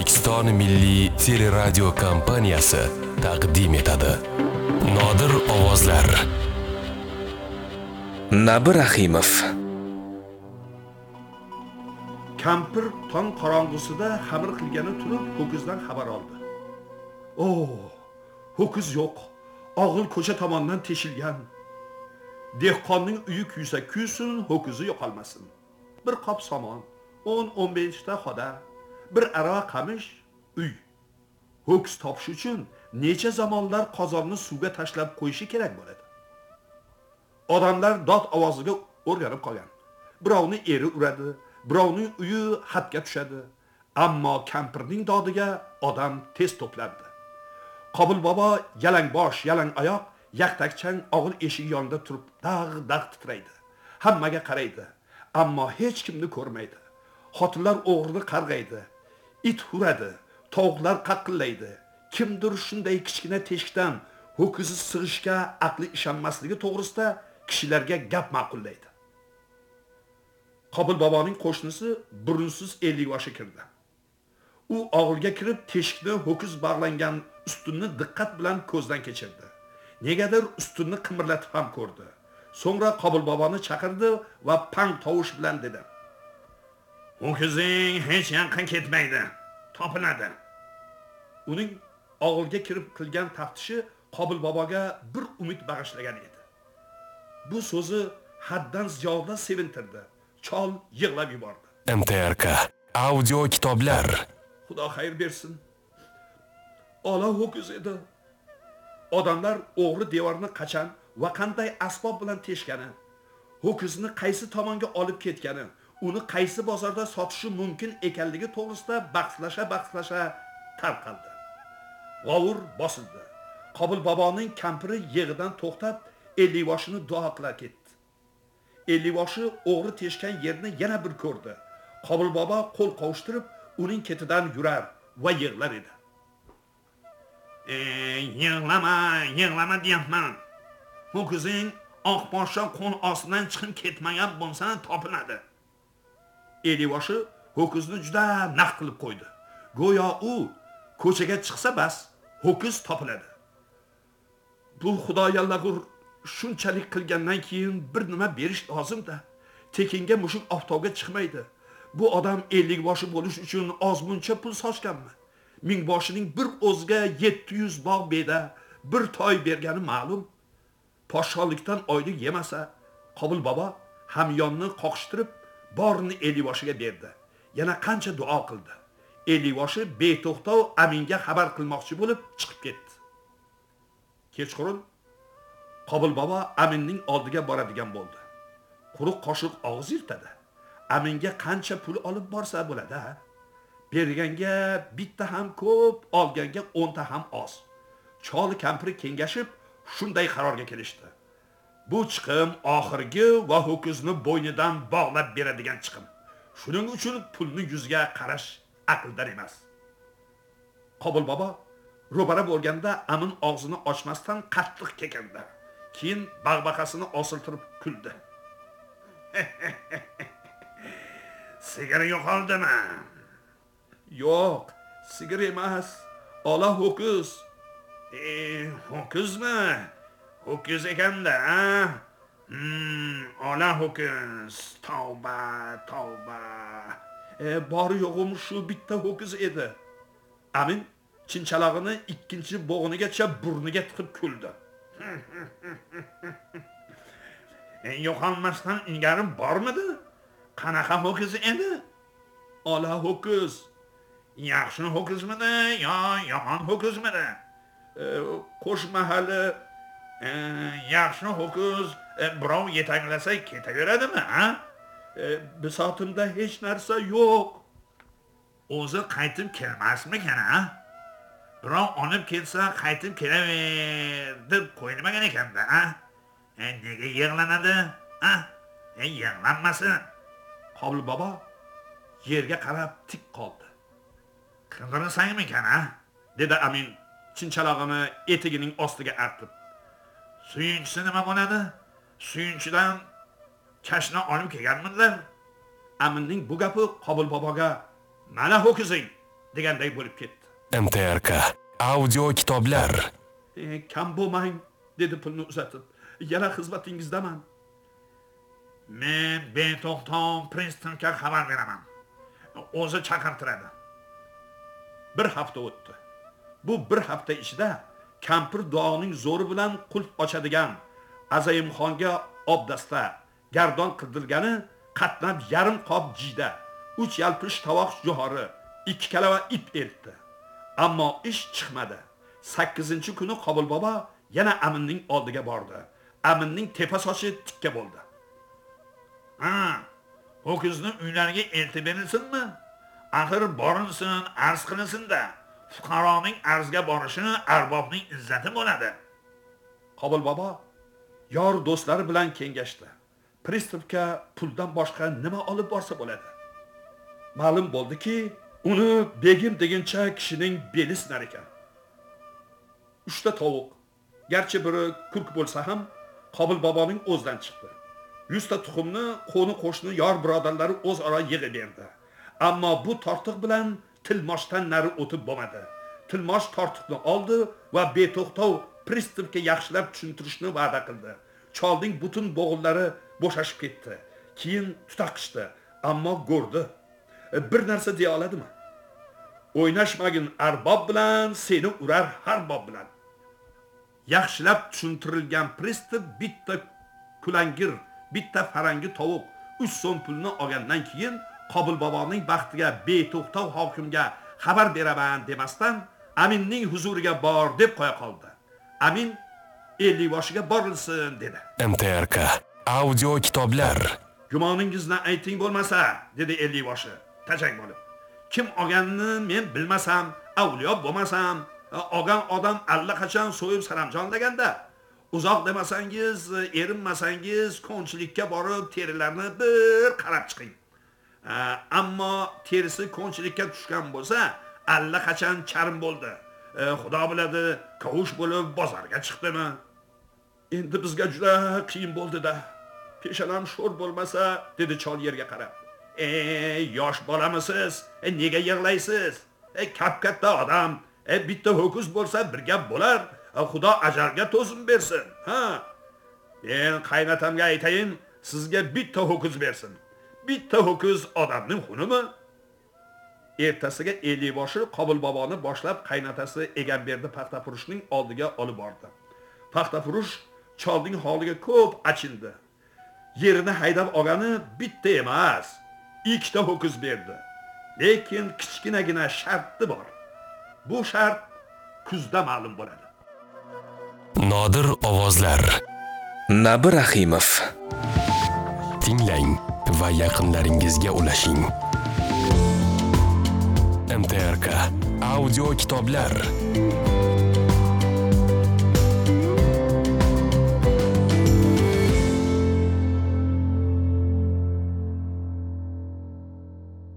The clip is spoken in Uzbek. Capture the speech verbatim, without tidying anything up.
O'zbekiston Milliy teleradio kompaniyasi taqdim etadi. Nodir ovozlar. Nabi Rahimov. Kampir tong qorong'usida xamir qilgani turib ho'kizdan xabar oldi. "Oh, ho'kiz yo'q. Og'il ko'cha tomondan teshilgan. Dehqonning uyi kuysa kuysin, ho'kizi yo'qolmasin. Bir qop somon, o'n o'n besh ta xoda, bir arava qamish, uy. Ho'kiz topish uchun necha zamonlar qozonni suvga tashlab qo'yishi kerak bo'ladi. Odamlar dod ovoziga o'rganib qolgan. Birovni eri uradi, birovning uyi xatga tushadi. Ammo kampirning dodiga odam tez to'plandi. Qobil bobo yalang bosh, yalang oyoq, yaqtakchang og'il eshigi yonida turib dag'-dag' titraydi. Hammaga qaraydi, ammo hech kimni ko'rmaydi. Xotinlar o'g'rini qarg'aydi, it huradi, tovuqlar qaqillaydi. Kimdir shunday kichkina teshikdan ho'kizi sig'ishga aqli ishonmasligi to'g'risida kishilarga gap ma'qullaydi. Qobil boboning qo'shnisi burunsiz ellik yoshi kirdi. U og'ilga kirib teshikni ho'kiz bog'langan ustunni diqqat bilan ko'zdan kechirdi. Negadir ustunni qimirlatib ham ko'rdi. So'ngra Qobil boboni chaqirdi va pang tovush bilan dedi: "Ho'kizing hech yoqqa ketmaydi, topiladi." Uning og'ilga kirib qilgan taftishi Qobil boboga bir umid bag'ishlagan edi. Bu so'zi haddan ziyoda sevintirdi. Chol yig'lab yubordi. M T R K audio kitoblar. Xudo xayr bersin. Ola ho'kiz edi. Odamlar o'g'ri devorni qachon va qanday asbob bilan teshgani, ho'kizni qaysi tomonga olib ketgani, uni qaysi bozorda sotishi mumkin ekanligi to'g'risida bahslasha-bahslasha tarqaldi. G'ovur bosildi. Qobil boboning kampiri yig'idan to'xtab, ellik yoshini duo qila ketdi. ellik yoshi o'g'ri teshgan yerni yana bir ko'rdi. Qobil bobo qo'l qovushtirib, uning ketidan yurar va yig'lar edi. "Ey, yig'lama, yig'lama deyapman. Ho'kizing oq poshsha qo'l ostidan chiqib ketmagan bo'lsa topiladi." ellik yoshi ho'kizni juda naq qilib qo'ydi. Go'yo u ko'chaga chiqsa bas, ho'kiz topiladi. Bu Xudoyallag'ur shunchalik qilgandan keyin bir nima berish lozim-da. Tekinga mushuk oftobga chiqmaydi. Bu odam ellik yoshi bo'lish uchun ozmuncha pul sochganmi? Mingboshining bir o'ziga yetti yuz bog' beda bir toy bergani ma'lum. Podshohlikdan oylik yemasa, Qobil bobo hamyonni qoqishtirib, borini ellik yoshiga berdi. Yana qancha duo qildi. ellik yoshi beto'xtov Aminga xabar qilmoqchi bo'lib chiqib ketdi. Kechqurun Qobil bobo Aminning oldiga boradigan bo'ldi. Quruq qoshiq og'iz yirtadi. Aminga qancha pul olib borsa bo'ladi? Berganga bitta ham ko'p, olganga o'nta ham oz. Chol kampiri kengashib shunday qarorga kelishdi. Bu chiqim oxirgi va ho'kizni bo'ynidan bog'lab beradigan chiqim. Shuning uchun pulni yuzga qarash aqldan emas. Qobil bobo ro'bara bo'lganda Amin og'zini ochmasdan qattiq kekandi. Keyin bag'baqasini osiltirib kuldi. "Sigir yo'qoldimi?" "Yo'q, sigir emas, ola ho'kiz." "E, ho'kizmi? Ho'kiz ekanda, ha? Hmm, ola ho'kiz. Tavba, tavba. E, bor yo'g'im shu bitta ho'kiz edi." Amin chinchalog'ini ikkinchi bo'g'inigacha burniga tiqib kuldi. "E, yo'qolmasdan ilgari bormidi? Qanaqa ho'kiz edi?" "Ola ho'kiz." "Yaxshi ho'kizmidi yo yomon ho'kizmidi?" E, qo'sh mahali e, yaxshi ho'kiz e, birov yetaklasa ketaveradimi, ha? E, bisotimda hech narsa yo'q. O'zi qaytib kelmasmikan, ha? Birov olib kelsa qaytib kelaver deb qo'yilmagan ekan-da, ha? E, nega yig'lanadi, ha? E, yig'lanmasin. Qobil bobo yerga qarab tik qoldi. "Qidirasangmikan, ha?" dedi Amin chinchalog'ini etigining ostiga artib. "Suyunchisi nima bo'ladi? Suyunchidan kashna olib kelganmilar." Aminning bu gapi Qobil boboga "Mana ho'kizing, deganday bo'lib ketdi. M T R K audio kitoblar. E, kam bo'lmang, dedi pulni uzatib. Yana xizmatingizdaman. Men beto'xtom Princetonga xabar beraman. O'zi chaqirtiradi. Bir hafta o'tdi. Bu bir hafta ichida kampir duoning zo'ri bilan qulf ochadigan Azayimxonga obdasta gardon qildirgani qatnab yarim qop jiyda, uch yalpish tovoq johori, ikki kalava ip eltdi. Ammo ish chiqmadi. sakkizinchi kuni Qobul bobo yana Aminning oldiga bordi. Aminning tepa sochi tikka bo'ldi. "Ha, ho'kizni uylariga eltib berilsinmi? Axir borinsin, arz qilinsin-da. Fuqaroning arzga borishini arbobning izzati bo'ladi." Qobul bobo yor do'stlari bilan kengashdi. Pristavga puldan boshqa nima olib borsa bo'ladi? Ma'lum bo'ldiki, uni begim degancha kishining beli sinar ekan. uchta tovuq, garchi biri kurk bo'lsa ham, Qobul boboning o'zidan chiqdi. yuzta tuxumni qo'ni qo'shni yor birodarlari o'zaro yig'ib berdi. Ammo bu tortiq bilan Tilmoshdan nari o'tib bo'lmadi. Tilmosh tortiqni oldi va beto'xtov Pristavga yaxshilab tushuntirishni va'da qildi. Cholning butun bo'g'illari bo'shashib ketdi. Keyin tutaqishdi, ammo go'rdi. Bir narsa deya oladimi? O'ynashmagin arbob bilan, seni urar har bob bilan. Yaxshilab tushuntirilgan Pristav bitta kulangir, bitta farangi tovuq uch so'm pulni olgandan keyin Qobul boboning baxtiga beto'xtov hokimga xabar beraman demasdan Aminning huzuriga bor deb qo'ya qoldi. Amin ellikboshiga borilsin dedi. M T R K audio kitoblar. Gumoningizni ayting bo'lmasa, dedi ellikboshi tajang bo'lib. Kim olganini men bilmasam, avliyo bo'lmasam, olgan odam allaqachon so'yib saramjon deganda, uzoq demasangiz, erinmasangiz, konchilikka borib terilarni bir qarab chiqing. Ammo terisi konchilikka tushgan bo'lsa, allaqachon charm bo'ldi. Xudo biladi, kavush bo'lib bozorga chiqdimi? Endi bizga juda qiyin bo'ldi-da. Peshonam sho'r bo'lmasa, dedi chol yerga qarab. "Ey, yosh bolamisiz? E, nega yig'laysiz? E, kap-katta odam, e, bitta ho'kiz bo'lsa bir gap bo'lar. E, Xudo ajalga to'zim bersin. Ha. Men qaynatamga aytayin, sizga bitta ho'kiz bersin. Bitta ho'kiz odamning xunimi?" Ertasiga ellikboshi Qobul boboni boshlab qaynatasi Egamberdi paxtafurushning oldiga olib bordi. Paxtafurush cholning holiga ko'p achindi. Yerini haydab olgani bitta emas, ikkita ho'kiz berdi. Lekin kichkinagina sharti bor. Bu shart kuzda ma'lum bo'ladi. Nodir ovozlar. Nabi Rahimov. Tinglang va yaqinlaringizga ulashing. M T R K audio kitoblar.